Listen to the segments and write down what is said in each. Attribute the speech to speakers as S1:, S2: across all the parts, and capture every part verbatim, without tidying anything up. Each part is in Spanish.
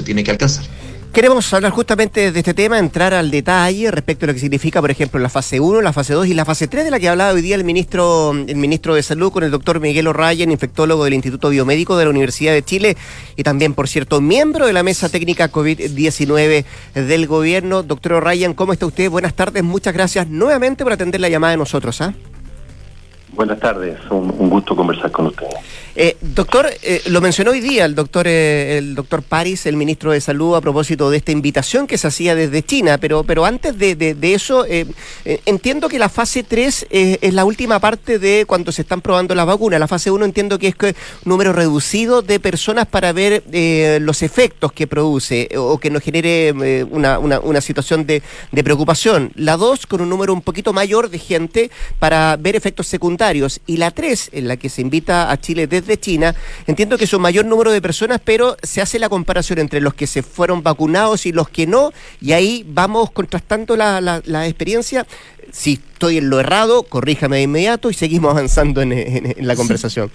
S1: tiene que alcanzar.
S2: Queremos hablar justamente de este tema, entrar al detalle respecto a lo que significa, por ejemplo, la fase uno, la fase dos y la fase tres, de la que hablaba hoy día el ministro el ministro de Salud con el doctor Miguel O'Ryan, infectólogo del Instituto Biomédico de la Universidad de Chile y también, por cierto, miembro de la Mesa Técnica COVID diecinueve del Gobierno. Doctor O'Ryan, ¿cómo está usted? Buenas tardes, muchas gracias nuevamente por atender la llamada de nosotros. ¿ah? ¿eh?
S3: Buenas tardes, un, un gusto conversar con usted.
S2: Eh, doctor, eh, lo mencionó hoy día el doctor eh, el doctor París, el ministro de Salud, a propósito de esta invitación que se hacía desde China, pero pero antes de, de, de eso, eh, eh, entiendo que la fase tres eh, es la última parte de cuando se están probando las vacunas. La fase uno entiendo que es que un número reducido de personas para ver eh, los efectos que produce eh, o que nos genere eh, una, una, una situación de, de preocupación. La dos con un número un poquito mayor de gente para ver efectos secundarios. Y la tres, en la que se invita a Chile desde de China, entiendo que es un mayor número de personas, pero se hace la comparación entre los que se fueron vacunados y los que no, y ahí vamos contrastando la, la, la experiencia. Si estoy en lo errado, corríjame de inmediato y seguimos avanzando en, en, en la conversación.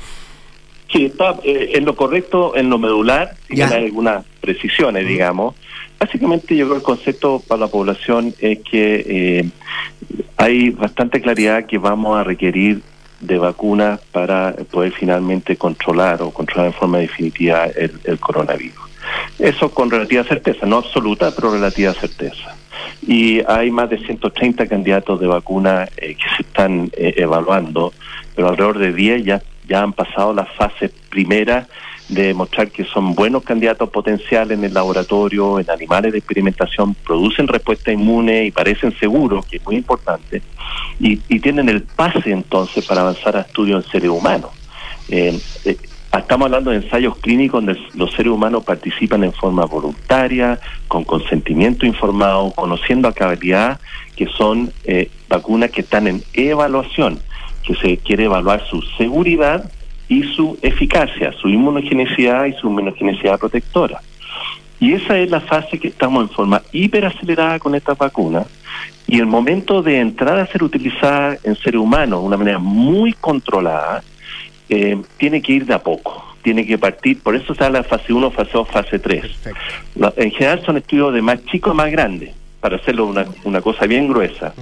S3: Sí, está eh, en lo correcto, en lo medular, si bien hay algunas precisiones, digamos. Básicamente yo creo que el concepto para la población es que eh, hay bastante claridad que vamos a requerir de vacunas para poder finalmente controlar o controlar en forma definitiva el, el coronavirus. Eso con relativa certeza, no absoluta, pero relativa certeza. Y hay más de ciento treinta candidatos de vacuna eh, que se están eh, evaluando, pero alrededor de diez ya, ya han pasado la fase primera de demostrar que son buenos candidatos potenciales en el laboratorio, en animales de experimentación, producen respuesta inmune y parecen seguros, que es muy importante, y, y tienen el pase entonces para avanzar a estudios en seres humanos. Eh, eh, estamos hablando de ensayos clínicos donde los seres humanos participan en forma voluntaria, con consentimiento informado, conociendo a cabalidad que son eh, vacunas que están en evaluación, que se quiere evaluar su seguridad y su eficacia, su inmunogenicidad y su inmunogenicidad protectora. Y esa es la fase que estamos en forma hiperacelerada con estas vacunas, y el momento de entrar a ser utilizada en seres humanos de una manera muy controlada, eh, tiene que ir de a poco, tiene que partir, por eso se habla de fase uno, fase dos, fase tres. La, en general son estudios de más chicos a más grandes, para hacerlo una, una cosa bien gruesa,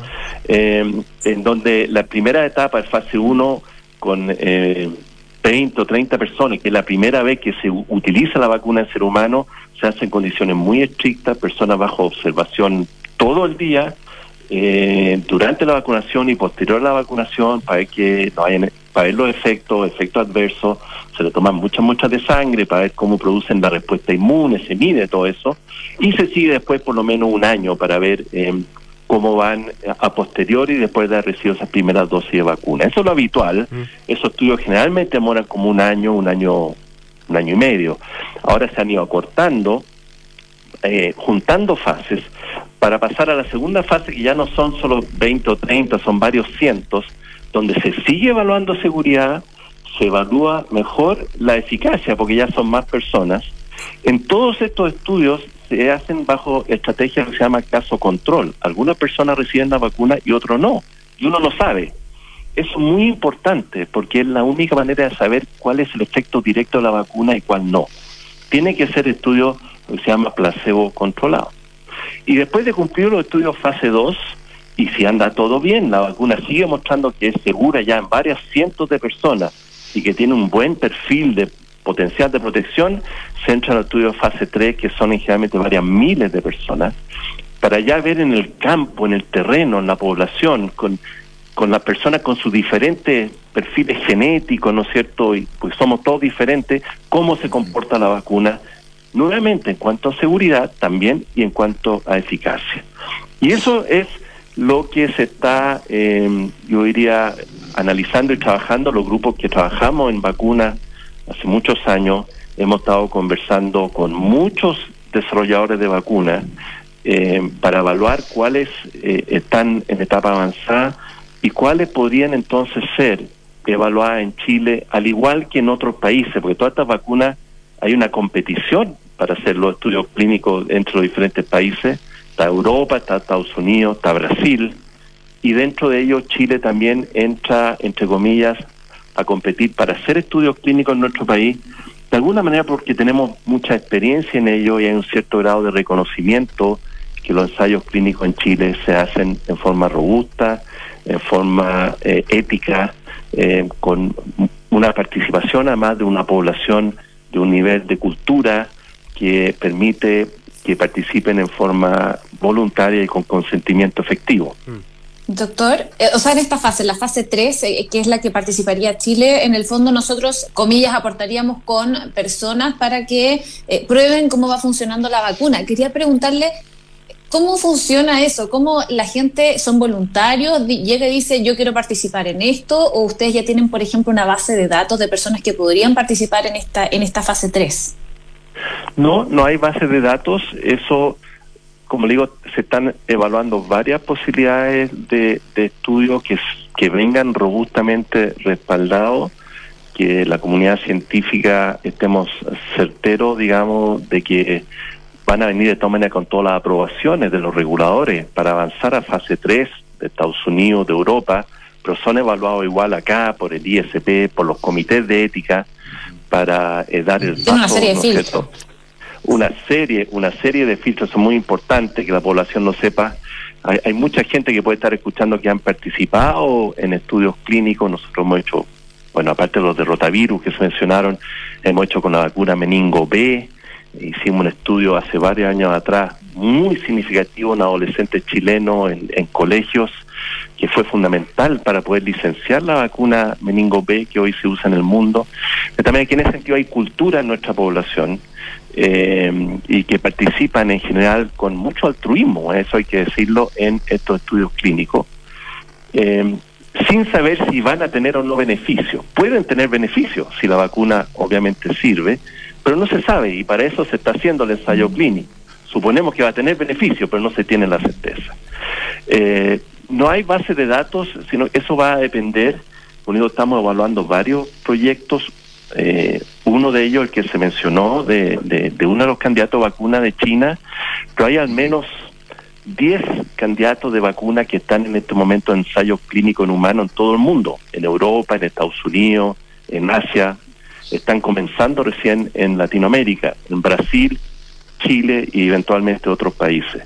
S3: eh, en donde la primera etapa es fase uno con Eh, veinte o treinta personas, que es la primera vez que se utiliza la vacuna en ser humano, se hace en condiciones muy estrictas, personas bajo observación todo el día, eh, durante la vacunación y posterior a la vacunación, para ver que no hayan, para ver los efectos, efectos adversos, se le toman muchas muestras de sangre para ver cómo producen la respuesta inmune, se mide todo eso, y se sigue después por lo menos un año para ver eh, cómo van a posteriori después de haber recibido esas primeras dosis de vacuna. Eso es lo habitual. Mm. Esos estudios generalmente demoran como un año, un año, un año y medio. Ahora se han ido acortando, eh, juntando fases, para pasar a la segunda fase, que ya no son solo veinte o treinta, son varios cientos, donde se sigue evaluando seguridad, se evalúa mejor la eficacia, porque ya son más personas. En todos estos estudios se hacen bajo estrategias que se llama caso control. Algunas personas reciben la vacuna y otros no, y uno no sabe. Eso es muy importante porque es la única manera de saber cuál es el efecto directo de la vacuna y cuál no. Tiene que ser estudio que se llama placebo controlado. Y después de cumplir los estudios fase dos, y si anda todo bien, la vacuna sigue mostrando que es segura ya en varias cientos de personas y que tiene un buen perfil de potencial de protección, se entra al estudio fase tres, que son generalmente varias miles de personas, para ya ver en el campo, en el terreno, en la población, con, con las personas con sus diferentes perfiles genéticos, ¿no es cierto? Y pues somos todos diferentes, cómo se comporta la vacuna, nuevamente en cuanto a seguridad también y en cuanto a eficacia. Y eso es lo que se está, eh, yo diría, analizando y trabajando. Los grupos que trabajamos en vacunas hace muchos años, hemos estado conversando con muchos desarrolladores de vacunas eh, para evaluar cuáles eh, están en etapa avanzada y cuáles podrían entonces ser evaluadas en Chile, al igual que en otros países, porque todas estas vacunas hay una competición para hacer los estudios clínicos entre los diferentes países. Está Europa, está Estados Unidos, está Brasil, y dentro de ellos Chile también entra, entre comillas, a competir para hacer estudios clínicos en nuestro país de alguna manera porque tenemos mucha experiencia en ello y hay un cierto grado de reconocimiento que los ensayos clínicos en Chile se hacen en forma robusta, en forma eh, ética, eh, con una participación además de una población de un nivel de cultura que permite que participen en forma voluntaria y con consentimiento efectivo.
S1: Doctor, eh, o sea, en esta fase, la fase tres, eh, que es la que participaría Chile, en el fondo nosotros, comillas, aportaríamos con personas para que eh, prueben cómo va funcionando la vacuna. Quería preguntarle, ¿cómo funciona eso? ¿Cómo la gente son voluntarios? Llega y dice, yo quiero participar en esto, o ustedes ya tienen, por ejemplo, una base de datos de personas que podrían participar en esta, en esta fase tres.
S3: No, no hay base de datos. Eso, como le digo, se están evaluando varias posibilidades de, de estudios que, que vengan robustamente respaldados, que la comunidad científica estemos certeros, digamos, de que van a venir de todas maneras con todas las aprobaciones de los reguladores para avanzar a fase tres de Estados Unidos, de Europa, pero son evaluados igual acá por el I S P, por los comités de ética, para eh, dar el paso,
S1: una serie de
S3: ¿no
S1: filtros.
S3: cierto? Una serie, una serie de filtros son muy importantes que la población lo sepa. Hay, hay mucha gente que puede estar escuchando que han participado en estudios clínicos. Nosotros hemos hecho, bueno, aparte de los de rotavirus que se mencionaron, hemos hecho con la vacuna meningo B. Hicimos un estudio hace varios años atrás muy significativo en adolescentes chilenos en, en colegios, que fue fundamental para poder licenciar la vacuna meningo B que hoy se usa en el mundo. Pero también aquí en ese sentido hay cultura en nuestra población eh, y que participan en general con mucho altruismo, eso hay que decirlo, en estos estudios clínicos, eh, sin saber si van a tener o no beneficios. Pueden tener beneficios si la vacuna obviamente sirve, pero no se sabe y para eso se está haciendo el ensayo clínico. Suponemos que va a tener beneficios, pero no se tiene la certeza. Eh, no hay base de datos, sino que eso va a depender. Unido estamos evaluando varios proyectos, eh, uno de ellos el que se mencionó de, de, de uno de los candidatos a vacuna de China, pero hay al menos diez candidatos de vacuna que están en este momento en ensayos clínicos en humanos en todo el mundo, en Europa, en Estados Unidos, en Asia. Están comenzando recién en Latinoamérica, en Brasil, Chile y eventualmente otros países.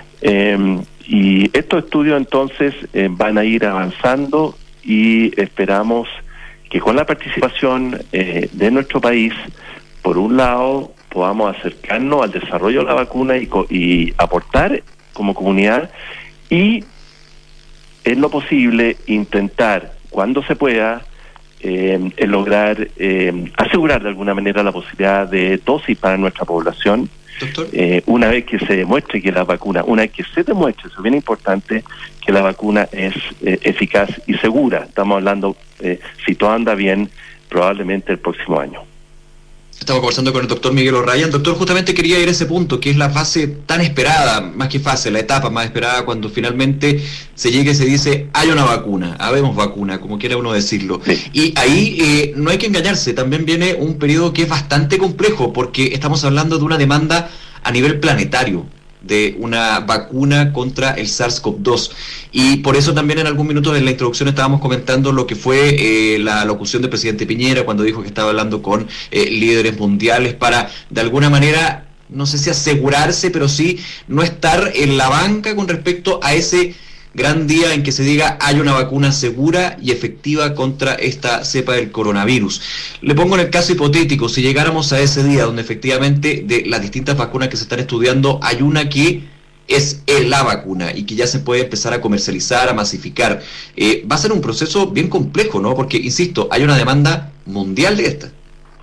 S3: Eh, y estos estudios entonces eh, van a ir avanzando y esperamos que con la participación eh, de nuestro país, por un lado, podamos acercarnos al desarrollo de la vacuna y, y aportar como comunidad y, en lo posible, intentar, cuando se pueda, Eh, en lograr eh, asegurar de alguna manera la posibilidad de dosis para nuestra población. Doctor, eh, una vez que se demuestre que la vacuna, una vez que se demuestre, eso es bien importante, que la vacuna es eh, eficaz y segura. Estamos hablando, eh, si todo anda bien, probablemente el próximo año.
S4: Estamos conversando con el doctor Miguel O'Ryan. Doctor, justamente quería ir a ese punto, que es la fase tan esperada, más que fase, la etapa más esperada, cuando finalmente se llega y se dice, hay una vacuna, habemos vacuna, como quiera uno decirlo. Sí. Y ahí eh, no hay que engañarse, también viene un periodo que es bastante complejo, porque estamos hablando de una demanda a nivel planetario, de una vacuna contra el SARS-CoV dos. Y por eso también en algún minuto en la introducción estábamos comentando lo que fue eh, la locución del presidente Piñera cuando dijo que estaba hablando con eh, líderes mundiales para, de alguna manera, no sé si asegurarse, pero sí no estar en la banca con respecto a ese gran día en que se diga hay una vacuna segura y efectiva contra esta cepa del coronavirus. Le pongo en el caso hipotético, si llegáramos a ese día donde efectivamente de las distintas vacunas que se están estudiando hay una que es la vacuna y que ya se puede empezar a comercializar, a masificar, eh, va a ser un proceso bien complejo, ¿no? Porque, insisto, hay una demanda mundial de esta.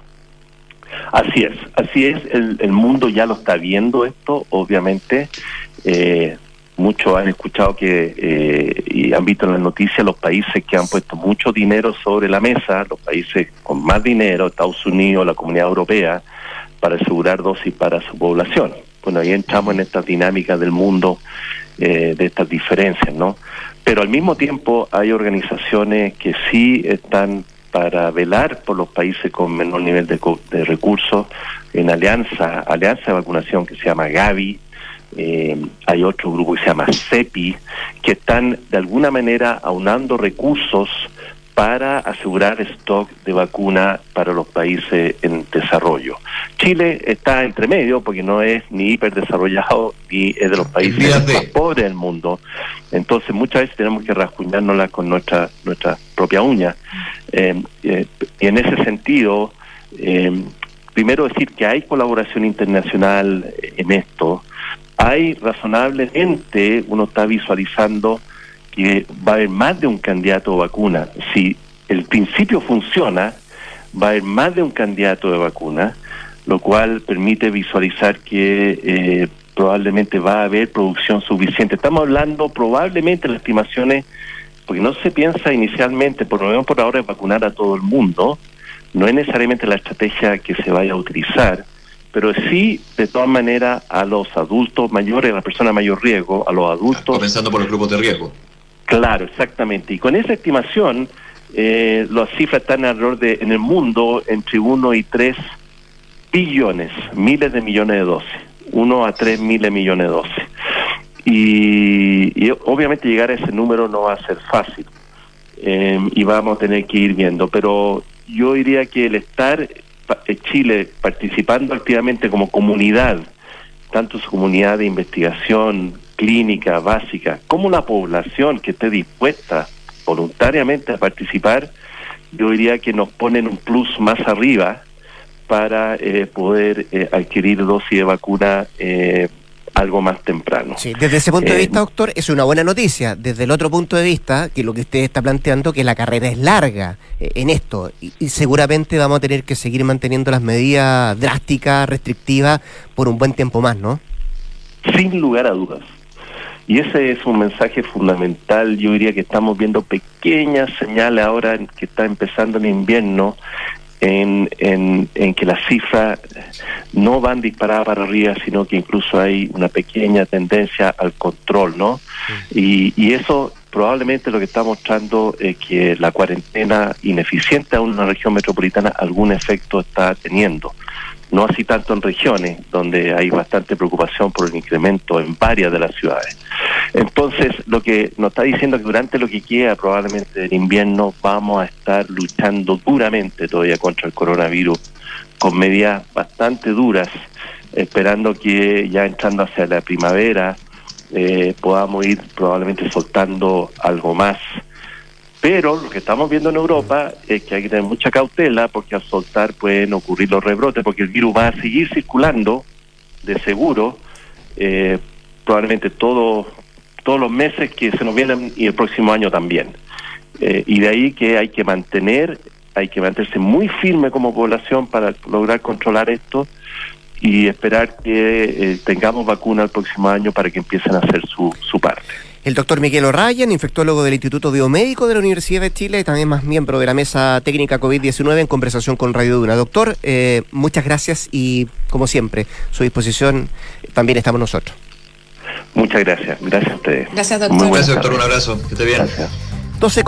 S3: Así es, así es, el, el mundo ya lo está viendo esto, obviamente. eh, Muchos han escuchado que eh, y han visto en las noticias los países que han puesto mucho dinero sobre la mesa, los países con más dinero, Estados Unidos, la Comunidad Europea, para asegurar dosis para su población. Bueno, ahí entramos en estas dinámicas del mundo, eh, de estas diferencias, ¿no? Pero al mismo tiempo hay organizaciones que sí están para velar por los países con menor nivel de, de recursos, en alianza, alianza de vacunación que se llama Gavi. Eh, hay otro grupo que se llama CEPI, que están de alguna manera aunando recursos para asegurar stock de vacuna para los países en desarrollo. Chile está entre medio porque no es ni hiperdesarrollado ni es de los países más pobres del mundo. Entonces muchas veces tenemos que rasguñárnosla con nuestra nuestra propia uña. Eh, eh, y en ese sentido, eh, primero decir que hay colaboración internacional en esto. Hay razonablemente, uno está visualizando que va a haber más de un candidato de vacuna. Si el principio funciona, va a haber más de un candidato de vacuna, lo cual permite visualizar que eh, probablemente va a haber producción suficiente. Estamos hablando probablemente las estimaciones, porque no se piensa inicialmente, por lo menos por ahora, de vacunar a todo el mundo. No es necesariamente la estrategia que se vaya a utilizar, pero sí, de todas maneras, a los adultos mayores, a las personas de mayor riesgo, a los adultos...
S4: Comenzando por los grupos de riesgo.
S3: Claro, exactamente. Y con esa estimación, eh, las cifras están alrededor de, en el mundo, entre uno y tres billones, miles de millones de dosis. uno a tres miles de millones de dosis. Y, y obviamente llegar a ese número no va a ser fácil. Eh, y vamos a tener que ir viendo. Pero yo diría que el estar en Chile participando activamente como comunidad, tanto su comunidad de investigación clínica básica, como la población que esté dispuesta voluntariamente a participar, yo diría que nos ponen un plus más arriba para eh, poder eh, adquirir dosis de vacuna eh, algo más temprano.
S2: Sí, desde ese punto
S3: eh,
S2: de vista, doctor, es una buena noticia. Desde el otro punto de vista, que lo que usted está planteando, que la carrera es larga eh, en esto, y, y seguramente vamos a tener que seguir manteniendo las medidas drásticas, restrictivas, por un buen tiempo más, ¿no?
S3: Sin lugar a dudas. Y ese es un mensaje fundamental. Yo diría que estamos viendo pequeñas señales ahora en que está empezando el invierno, en, en, en que las cifras no van disparadas para arriba, sino que incluso hay una pequeña tendencia al control, ¿no? Y, y eso probablemente lo que está mostrando es que la cuarentena ineficiente aún en una región metropolitana algún efecto está teniendo. No así tanto en regiones, donde hay bastante preocupación por el incremento en varias de las ciudades. Entonces, lo que nos está diciendo es que durante lo que queda probablemente del invierno vamos a estar luchando duramente todavía contra el coronavirus, con medidas bastante duras, esperando que ya entrando hacia la primavera eh, podamos ir probablemente soltando algo más. Pero lo que estamos viendo en Europa es que hay que tener mucha cautela porque al soltar pueden ocurrir los rebrotes, porque el virus va a seguir circulando de seguro, eh, probablemente todo, todos los meses que se nos vienen y el próximo año también. Eh, y de ahí que hay que mantener, hay que mantenerse muy firme como población para lograr controlar esto y esperar que eh, tengamos vacuna el próximo año para que empiecen a hacer su, su parte.
S2: El doctor Miguel O'Ryan, infectólogo del Instituto Biomédico de la Universidad de Chile, y también más miembro de la Mesa Técnica COVID diecinueve, en conversación con Radio Duna. Doctor, eh, muchas gracias y, como siempre, a su disposición también estamos nosotros.
S3: Muchas gracias. Gracias a ustedes.
S1: Gracias, doctor.
S4: Muy gracias, doctor. Un abrazo. Que esté bien.
S3: Gracias.
S2: doce